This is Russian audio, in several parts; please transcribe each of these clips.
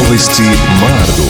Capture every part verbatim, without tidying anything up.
Новости Марду.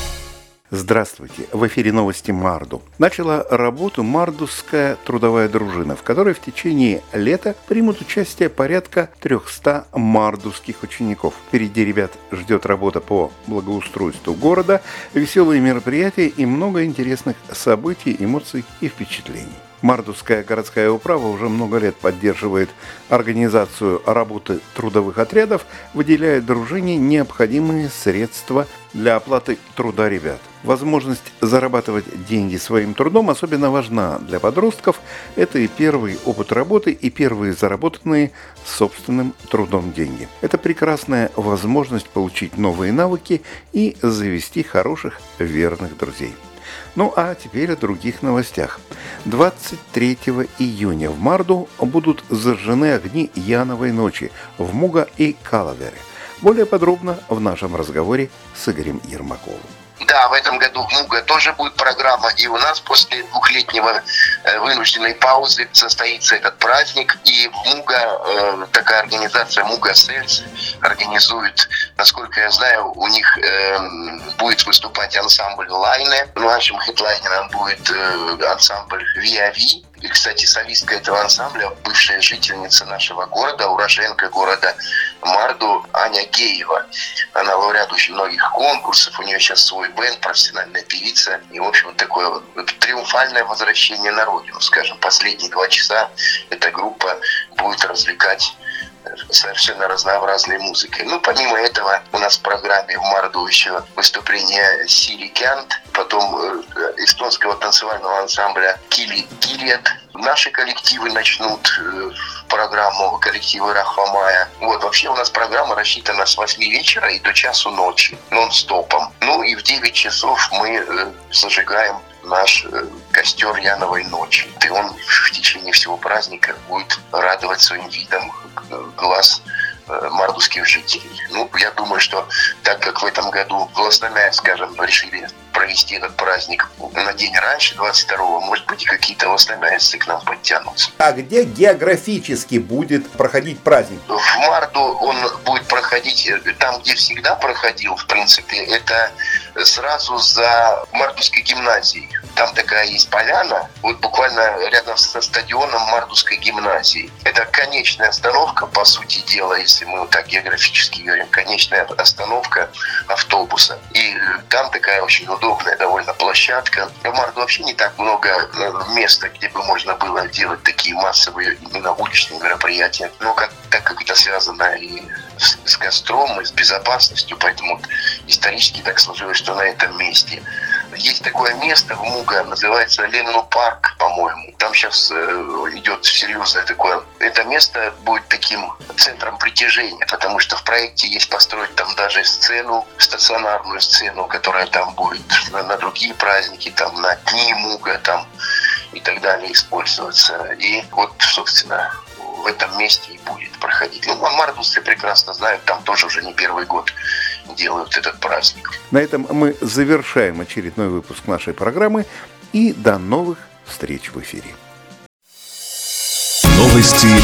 Здравствуйте! В эфире новости Марду. Начала работу Мардусская трудовая дружина, в которой в течение лета примут участие порядка триста мардусских учеников. Впереди ребят ждет работа по благоустройству города, веселые мероприятия и много интересных событий, эмоций и впечатлений. Мардусская городская управа уже много лет поддерживает организацию работы трудовых отрядов, выделяя дружине необходимые средства для оплаты труда ребят. Возможность зарабатывать деньги своим трудом особенно важна для подростков. Это и первый опыт работы, и первые заработанные собственным трудом деньги. Это прекрасная возможность получить новые навыки и завести хороших, верных друзей. Ну а теперь о других новостях. двадцать третьего июня в Марду будут зажжены огни Яновой ночи в Муга и Калавере. Более подробно в нашем разговоре с Игорем Ермаковым. Да, в этом году в Муга тоже будет программа, и у нас после двухлетнего э, вынужденной паузы состоится этот праздник, и в Муга э, такая организация Муга Сельс организует, насколько я знаю, у них э, будет выступать ансамбль Лайне, нашим хедлайнером будет э, ансамбль Виави. И, кстати, солистка этого ансамбля, бывшая жительница нашего города, уроженка города Марду, Аня Геева. Она лауреат очень многих конкурсов, у нее сейчас свой бэнд, профессиональная певица. И, в общем, такое вот триумфальное возвращение на родину. Скажем, последние два часа эта группа будет развлекать совершенно разнообразной музыкой. Ну, помимо этого, у нас в программе в Марду еще выступление Сири Кянт, потом э, эстонского танцевального ансамбля Кили Килиет. Наши коллективы начнут э, программу, коллективы Рахвамая. Вот, вообще у нас программа рассчитана с восьми вечера и до часу ночи, нон-стопом. Ну и в девять часов мы э, зажигаем наш э, костер Яновой ночи. И он в течение всего праздника будет радовать своим видом глаз э, мардусских жителей. Ну, я думаю, что так как в этом году в Ластомяе, скажем, решили провести этот праздник на день раньше, двадцать второго, может быть, и какие-то ластомяйцы к нам подтянутся. А где географически будет проходить праздник? В Марду он будет проходить там, где всегда проходил, в принципе, это сразу за Мардусской гимназией. Там такая есть поляна, вот буквально рядом со стадионом Мардусской гимназии. Это конечная остановка, по сути дела, если мы вот так географически говорим, конечная остановка автобуса. И там такая очень удобная довольно площадка. В Марду вообще не так много места, где бы можно было делать такие массовые именно уличные мероприятия. Но как, так как это связано и с, с костром, и с безопасностью, поэтому исторически так сложилось, что на этом месте есть такое место в Муга, называется Ленну парк, по-моему. Там сейчас э, идет серьезное такое. Это место будет таким центром притяжения, потому что в проекте есть построить там даже сцену, стационарную сцену, которая там будет на, на другие праздники, там на дни Муга там и так далее использоваться. И вот, собственно, в этом месте и будет проходить. Ну, мардусцы прекрасно знают, там тоже уже не первый год делают этот праздник. На этом мы завершаем очередной выпуск нашей программы и до новых встреч в эфире. Новости